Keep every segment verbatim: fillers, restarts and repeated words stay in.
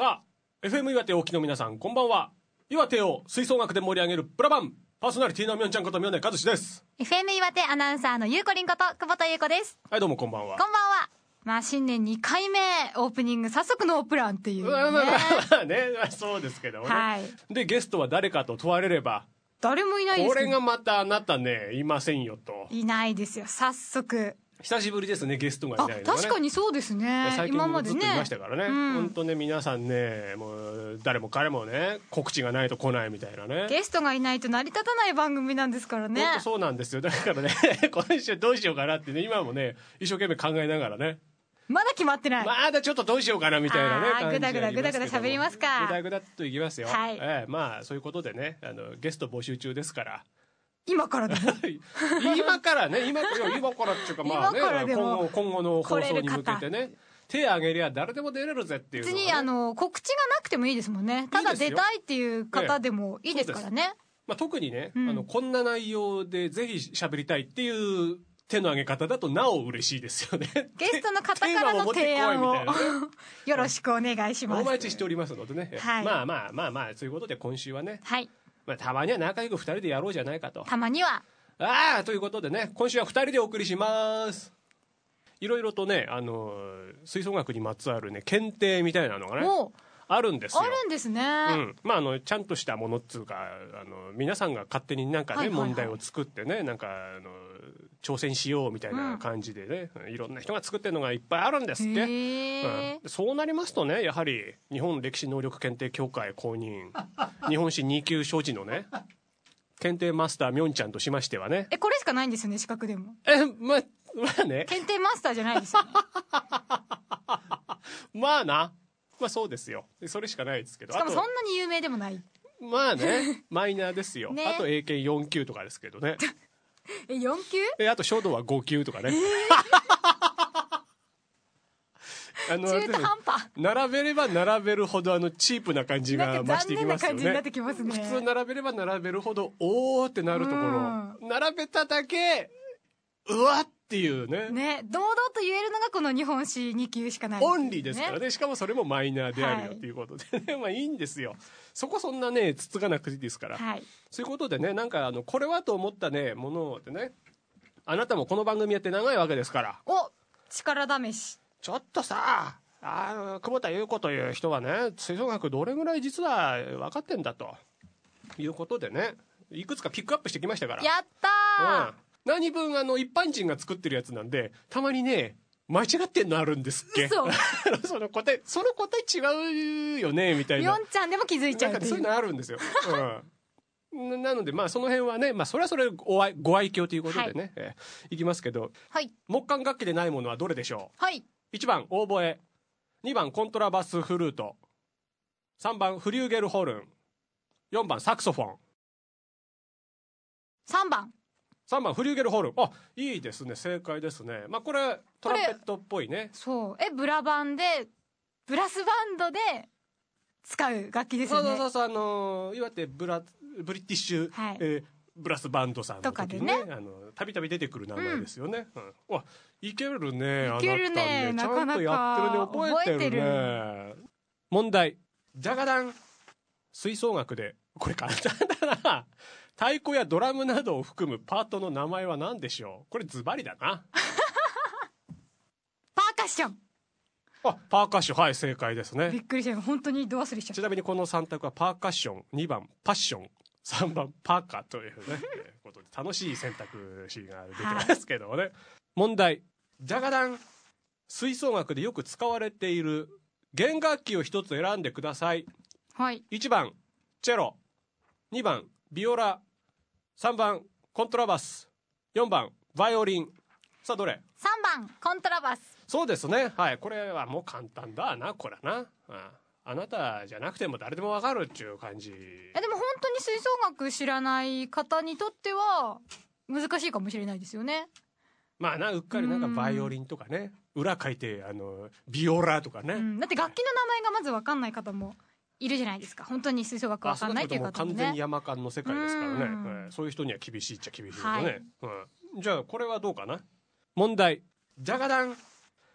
さあ エフエム 岩手お聞きの皆さんこんばんは。岩手を吹奏楽で盛り上げるブラバンパーソナリティのみょんちゃんことみょんねかずしです。 エフエム 岩手アナウンサーのゆうこりんこと久保田ゆうこです。 はいどうもこんばんは。 こんばんは。まあ新年にかいめオープニング早速ノープランっていうね、 まあまあまあね、まあ、そうですけどね、 はい、 でゲストは誰かと問われれば誰もいないです。 これがまたあなたねいませんよと。 いないですよ。早速久しぶりですねゲストがいないのがね。 確かにそうですね。 最近今までねずっといましたからね、うん、本当ね皆さんねもう誰も彼もね告知がないと来ないみたいなね。 ゲストがいないと成り立たない番組なんですからね。 本当そうなんですよ。だからね今週どうしようかなってね今もね一生懸命考えながらねまだ決まってない。 まだちょっとどうしようかなみたいなね感じぐだぐだぐだぐだ喋りますか。 ぐだぐだっといきますよ、 はい、 えー、まあそういうことでねあのゲスト募集中ですから今からでも今からね 今, 今からっていうかまあね今後今後の放送に向けてね手挙げりゃ誰でも出れるぜっていうのは、ね、 別にあの告知がなくてもいいですもんね。ただ出たいっていう方でもいいですからね。 まあ、特にね、 うん、 あのこんな内容でぜひ喋りたいっていう手の挙げ方だとなお嬉しいですよね。 ゲストの方からの提案を、ね、よろしくお願いします。 お待ちしておりますのでね、 はい、 まあまあまあまあそういうことで今週はね、 はい、 まあ、たまには仲良くふたりでやろうじゃないかと。 たまにはああということでね今週はふたりでお送りします。いろいろとねあの吹奏楽にまつわるね検定みたいなのがねあるんですよ。 あるんですね、 うん、まああのちゃんとしたものっつうかあの皆さんが勝手になんかね、はいはいはい、問題を作ってねなんかあの挑戦しようみたいな感じでね、うん、いろんな人が作ってるのがいっぱいあるんですって、うん、そうなりますとねやはり日本歴史能力検定協会公認日本史に級所持のね検定マスターみょんちゃんとしましてはねえこれしかないんですよね資格でも。 えままあね検定マスターじゃないですよ、ね、 まあなまあそうですよそれしかないですけどしかもそんなに有名でもないまあねマイナーですよ、 ね、 あと英検よん級とかですけどねえよん級えあと書道はご級とかね、えーあの中途半端並べれば並べるほどあのチープな感じが増していきますよね。 残念な感じになってきますね。 普通並べれば並べるほどおーってなるところ並べただけうわっていうねね堂々と言えるのがこの日本史に級しかない、ね、 オンリーですからね。しかもそれもマイナーであるよっていうことでね、はい、まあいいんですよそこそんなねつつがなくていいですから、はい、そういうことでねなんかあのこれはと思ったねものでねあなたもこの番組やって長いわけですからお力試しちょっとさあの久保田裕子という人はね吹奏楽どれぐらい実は分かってんだということでねいくつかピックアップしてきましたから。 やったー、 うん、何分あの一般人が作ってるやつなんでたまにね間違ってんのあるんですっけその答えその答え違うよねみたいなみょんちゃんでも気づいちゃうっていうなんかそういうのあるんですよ、うん、なのでまあその辺はね、まあ、それはそれご愛ご愛嬌ということでね、はいえー、いきますけど、はい、木管楽器でないものはどれでしょう。はい、いちばんオーボエ、にばんコントラバスフルート、さんばんフリューゲルホルン、よんばんサクソフォン。 さんばんさんばんフリューゲルホルン。あいいですね正解ですね。まあこれトランペットっぽいね。 そうえブラバンでブラスバンドで使う楽器ですよね。 そうそうそうあのー、岩手ブラブリティッシュ、はいえー、ブラスバンドさんの時にねたびたび出てくる名前ですよね、うんうん、わいけるねいけるねあなたねちゃんとやってるね覚えてるね覚えてる。問題じゃがだん吹奏楽でこれ簡単だな太鼓やドラムなどを含むパートの名前は何でしょう。これズバリだなパーカッション。 あパーカッションはい正解ですね。 びっくりした本当にど忘れしちゃった。 ちなみにこのさん択はパーカッション、にばんパッション、さんばんパーカーというねことで楽しい選択肢が出てますけどもね、はい、問題じゃがだん吹奏楽でよく使われている弦楽器を一つ選んでください。はい、いちばんチェロ、にばんビオラ、さんばんコントラバス、よんばんバイオリン。さあどれ。 さんばんコントラバス。 そうですねはいこれはもう簡単だなこれな、うん、あなたじゃなくても誰でもわかるっていう感じ。 えでも本当に吹奏楽知らない方にとっては難しいかもしれないですよね。 まあなうっかりなんかバイオリンとかね裏書いてあのビオラとかね、うん、 だって楽器の名前がまず分かんない方もいるじゃないですか。本当に吹奏楽分かんないっていう方もね。 完全に山間の世界ですからね、うん、そういう人には厳しいっちゃ厳しいけどね、はいうん、じゃあこれはどうかな。問題じゃがだん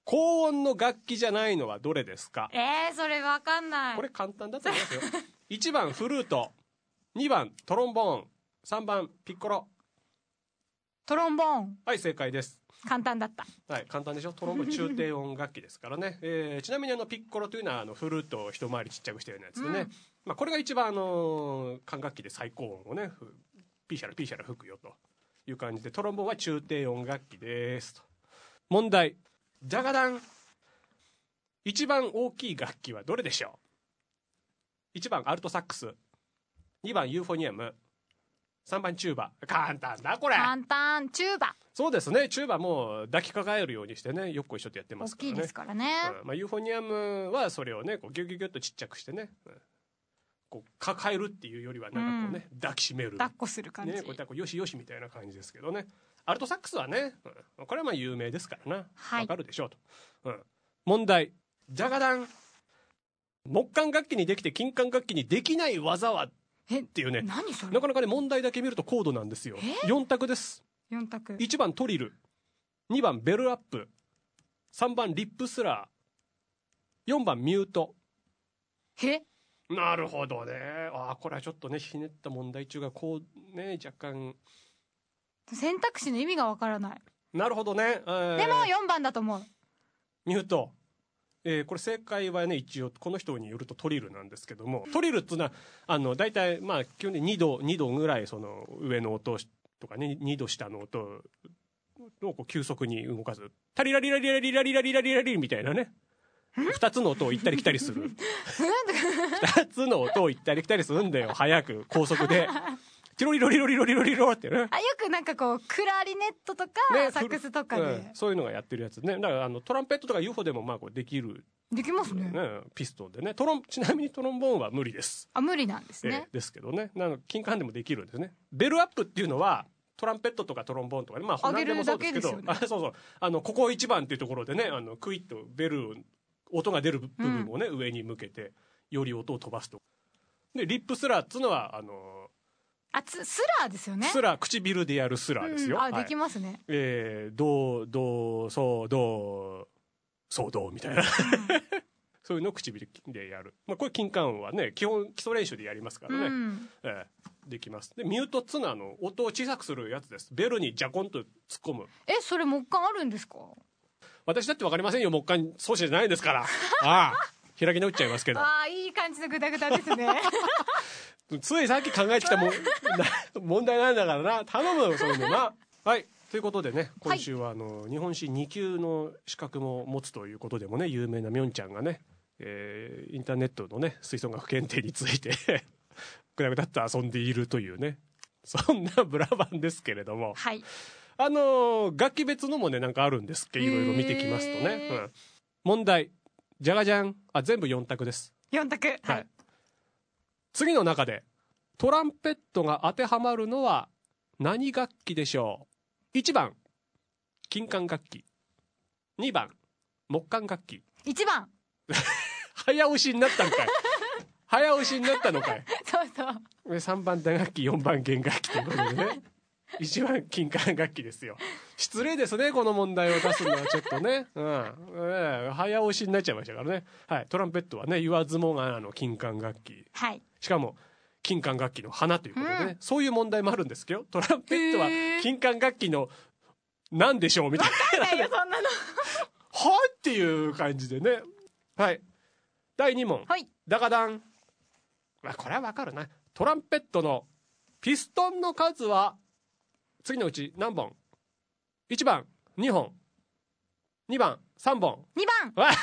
高音の楽器じゃないのはどれですか？ えー、それわかんない。 これ簡単だと思いますよ。いちばんフルート、にばんトロンボーン、さんばんピッコロ。 トロンボーン。 はい正解です。 簡単だった。 はい簡単でしょ。トロンボーン中低音楽器ですからね、えー、ちなみにあのピッコロというのはあのフルートを一回りちっちゃくしたようなやつでね、うん、まあ、これが一番あの管楽器で最高音をねピーシャラピーシャラ吹くよという感じで、トロンボーンは中低音楽器ですと。問題じゃがだん、一番大きい楽器はどれでしょう？いちばんアルトサックス、にばんユーフォニアム、さんばんチューバ。簡単だこれ。 簡単。チューバ。 そうですね。チューバも抱きかかえるようにしてねよっこいしょとやってますからね。 大きいですからね、 うんまあ、ユーフォニアムはそれをねこうギュギュギュッとちっちゃくしてね、うん、こう抱えるっていうよりはなんかこうね、うん、抱きしめる、 抱っこする感じ、 ね、こういったこうよしよしみたいな感じですけどね。アルトサックスはね、うん、これはまあ有名ですからな、はい、わかるでしょうと、うん、問題じゃがだん、木管楽器にできて金管楽器にできない技はっていうね、 何それなかなかね問題だけ見ると高度なんですよ。よん択です。 よん択。 いちばんトリル、にばんベルアップ、さんばんリップスラー、よんばんミュート。 えなるほどね。ああこれはちょっとねひねった問題中がこうね若干選択肢の意味がわからない。 なるほどね、えー、 でもよんばんだと思う。 ミュート、えー、これ正解はね一応この人によるとトリルなんですけども、トリルっていうのはあの大体まあ基本的ににどにどぐらいその上の音とかねにど下の音をこう急速に動かすタリラリラリラリラリラリラリラリみたいなねふたつの音を行ったり来たりするふたつの音を行ったり来たりするんだよ早く高速でチロリロリロリロリロリロってね。 あよくなんかこうクラリネットとか、ね、サックスとかで、うん、 そういうのがやってるやつね。だからあのトランペットとか ユーフォ でもまあこうできるできますね、 ね、ピストンでね。トロンちなみにトロンボーンは無理です。 あ無理なんですね、 えー、ですけどねなの金管でもできるんですね。ベルアップっていうのはトランペットとかトロンボーンとかねまあ何でもそうですけど、あそうそうあのここいちばんっていうところでねあのクイッとベル音が出る部分をね、うん、上に向けてより音を飛ばすと。でリップスラーっつうのはあのあつスラーですよね。 スラー唇でやるスラーですよ、 うん、あできますね、はい、 えー、ドドソドソドみたいな、うん、そういうのを唇でやる、まあ、これ金管はね基本基礎練習でやりますからね、うんえー、できます。でミュートっつうのはあの音を小さくするやつです。ベルにジャコンと突っ込む。 えそれ木管あるんですか？ 私だって分かりませんよ木管奏者じゃないですからああ開き直っちゃいますけどああいい感じのグダグダですねついさっき考えてきたも問題なんだからな頼むよそういうのな。はいということでね今週はあの、はい、日本史に級の資格も持つということでもね有名なみょんちゃんがね、えー、インターネットのね吹奏楽検定についてグダグダっと遊んでいるというねそんなブラバンですけれども、 はい、 あの楽器別のもねなんかあるんですっけいろいろ見てきますとね、うん、問題じゃがじゃんあ全部よん択です。 よん択はい、はい、 次の中でトランペットが当てはまるのは何楽器でしょう？いちばん金管楽器、にばん木管楽器。 いちばん早押しになったのかい早押しになったのかいそうそうさんばん打楽器よんばん弦楽器ということでねいちばん金管楽器ですよ。失礼ですねこの問題を出すのはちょっとね、うんえー、早押しになっちゃいましたからね、はい、トランペットはね言わずもがなの金管楽器、 はい、 しかも金管楽器の花ということでね、うん、そういう問題もあるんですけどトランペットは金管楽器の何でしょうみたいな分かんないよそんなのはっていう感じでね。はいだいに問、 はい、 ダガダン、まあ、これは分かるな。トランペットのピストンの数は次のうち何本？いちばんにほん、にばんさんぼん、 にばん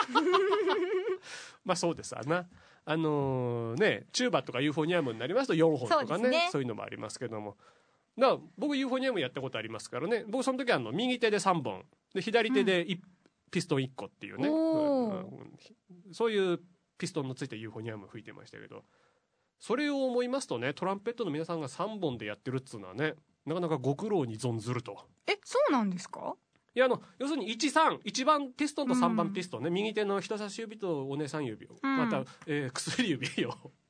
まあそうですわな。あのー、ねチューバとかユーフォニアムになりますとよんほんとか ね, そうねそういうのもありますけども、だから僕ユーフォニアムやったことありますからね。僕その時はあの右手でさんぼんで左手で、うん、ピストンいっこっていうね、うんうん、そういうピストンのついたユーフォニアム吹いてましたけど、それを思いますとねトランペットの皆さんがさんぼんでやってるっつうのはねなかなかご苦労に存ずると。 えそうなんですか？ いやあの要するにいち、さん、いちばんピストンとさんばんピストンね、うん、右手の人差し指とお姉さん指を、うん、また、えー、薬指を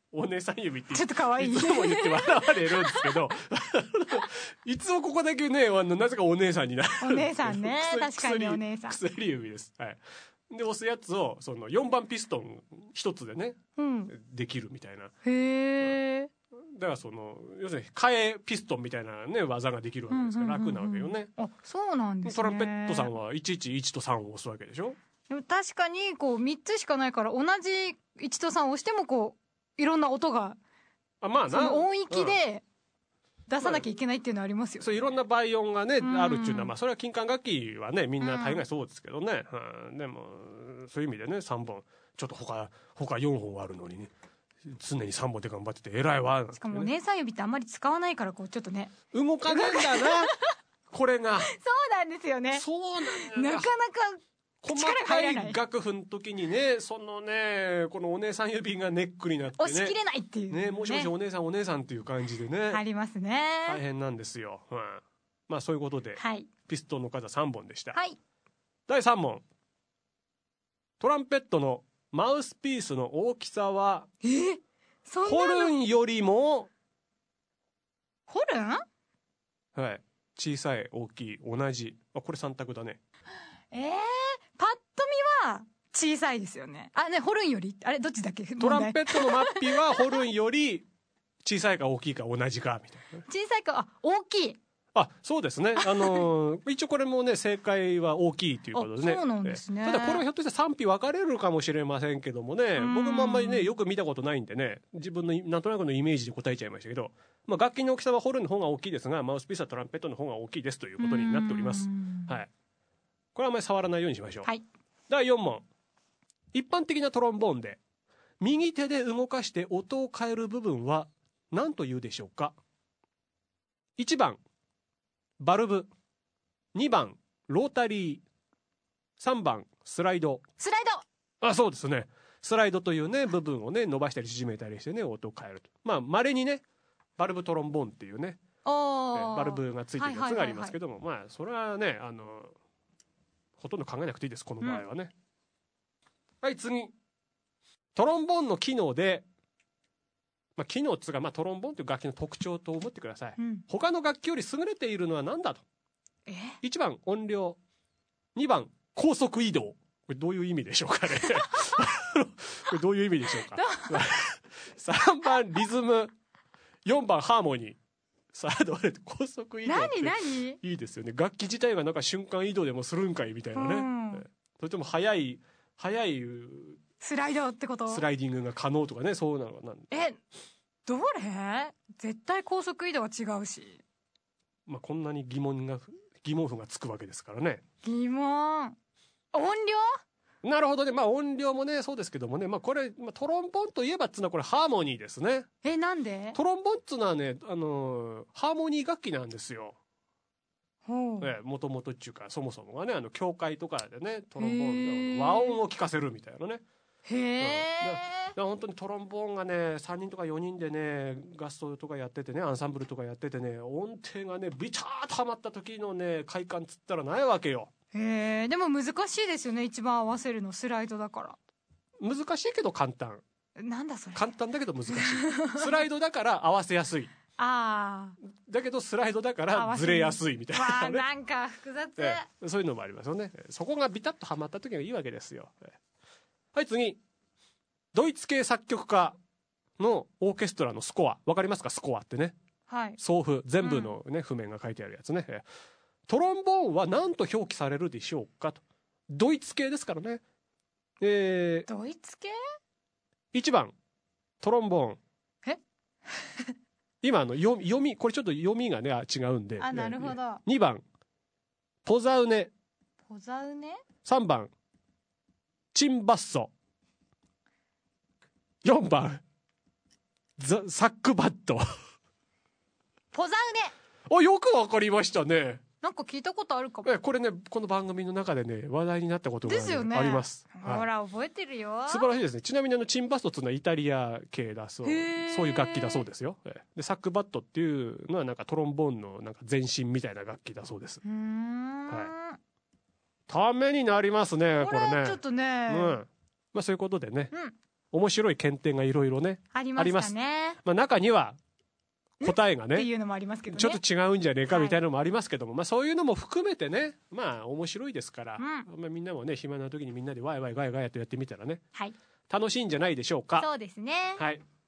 お姉さん指ってちょっと可愛いいつも言って笑われるんですけどいつもここだけねあのなぜかお姉さんになるお姉さんね薬確かにお姉さん薬指です、はい、で押すやつをそのよんばんピストン一つでね、 うん、 できるみたいな。 へえ、 だからその要するに替えピストンみたいなね技ができるわけですから楽なわけよね。 あ、そうなんですね。 トランペットさんはいちいちいちとさんを押すわけでしょ。 でも確かにこうみっつしかないから同じいちとさんを押してもこういろんな音があ、まあな、 その音域で出さなきゃいけないっていうのはありますよ、ね、 そういろんな倍音がね、 うん、 あるっていうのはまあそれは金管楽器はねみんな大概そうですけどね、うん、でもそういう意味でねさんぼんちょっと他他よんほんあるのにね常にさんぼんで頑張ってて偉いわ、ね、 しかもお姉さん指ってあんまり使わないからこうちょっとね動かないんだなこれがそうなんですよね。 そうなんだなかなか細かい楽譜の時にねそのねこのお姉さん指がネックになってね押し切れないっていうね、 ねもしもしお姉さんお姉さんっていう感じでねありますね。 大変なんですよ、うん、まあそういうことで、 はい、 ピストンの数さんぼんでした、 はい、 だいさんもんトランペットのマウスピースの大きさはえー、そんなのホルンよりもホルンはい小さい大きい同じあこれさん択だね。 えー、パッと見は小さいですよね。あねホルンよりあれどっちだっけ。 トランペットのマッピはホルンより小さいか大きいか同じかみたいな。 小さいかあ大きい。 あそうですねあのー、一応これもね正解は大きいということでね。 そうなんですね。 ただこれはひょっとしたら賛否分かれるかもしれませんけどもね僕もあんまりねよく見たことないんでね自分のなんとなくのイメージで答えちゃいましたけど、まあ、楽器の大きさはホルンの方が大きいですがマウスピースはトランペットの方が大きいですということになっております。はい、これはあんまり触らないようにしましょう、 はい、 だいよんもん一般的なトロンボーンで右手で動かして音を変える部分は何というでしょうか。いちばんバルブ、にばんロータリー、さんばんスライド。 スライド。 あそうですねスライドというね部分をね伸ばしたり縮めたりしてね音を変えると。まあ稀にねバルブトロンボーンっていうねバルブがついてるやつがありますけども、まあそれはねあのほとんど考えなくていいですこの場合はね、うん、はい次トロンボーンの機能で、まあ、機能っつうか、まあ、トロンボーンという楽器の特徴と思ってください、うん、他の楽器より優れているのは何だと。 えいちばん音量、にばん高速移動。これどういう意味でしょうかねこれどういう意味でしょうかさんばんリズム、よんばんハーモニー。さあどれ高速移動って何何いいですよね。楽器自体がなんか瞬間移動でもするんかいみたいなね、うん、それとも速い速いスライドってこと。 スライディングが可能とかねそうなのなんえどれ絶対高速移動は違うし、 まあ、こんなに疑問が疑問符がつくわけですからね。 疑問音量なるほどね。まあ音量もねそうですけどもね、まあ、これ、まあ、トロンボーンといえばっつうのはこれハーモニーですね。 えなんでトロンボーンっつうのはねあのー、ハーモニー楽器なんですよ。もともとっていうかそもそもがねあの教会とかでねトロンボーンで和音を聞かせるみたいなね。 へえ、 うん、本当にトロンボーンがねさんにんとかよにんでね合奏とかやっててねアンサンブルとかやっててね音程がねビチャーッとはまった時のね快感つったらないわけよ。 へえでも難しいですよね一番合わせるのスライドだから。 難しいけど簡単。 なんだそれ。簡単だけど難しいスライドだから合わせやすいあだけどスライドだからずれやすいみたいな、ね、 わなんか複雑、 ええ、そういうのもありますよね。そこがビタッとはまった時がいいわけですよ。はい次ドイツ系作曲家のオーケストラのスコアわかりますか。スコアってね、 はい、 奏譜全部の、ねうん、譜面が書いてあるやつね。トロンボーンは何と表記されるでしょうかと。ドイツ系ですからね、えー、 ドイツ系いちばんトロンボーンえ今あの読み読みこれちょっと読みがね違うんであなるほど。 にばんポザウネポザウネさんばんチンバッソよんばんザサックバットポザウネおよくわかりましたね。 なんか聞いたことあるかも。 えこれねこの番組の中でね話題になったことが、ね、 ですよね、 あります、 はい、ほら覚えてるよ。 素晴らしいですね。ちなみにあのチンバッソっていうのはイタリア系だそうそういう楽器だそうですよ。でサックバットっていうのはなんかトロンボーンのなんか前身みたいな楽器だそうです。 うーん、 はい、ためになりますねこれね。 ちょっとね、 うんまあ、そういうことでね、 うん、 面白い検定がいろいろねありましたね。 まあ、中には答えがねっていうのもありますけどね。 ちょっと違うんじゃねえかみたいなのもありますけども、はい、まあ、そういうのも含めてねまあ面白いですから、うんまあ、みんなもね暇な時にみんなでワイワイガヤガヤとやってみたらね、はい、楽しいんじゃないでしょうか。 そうですね。 はい。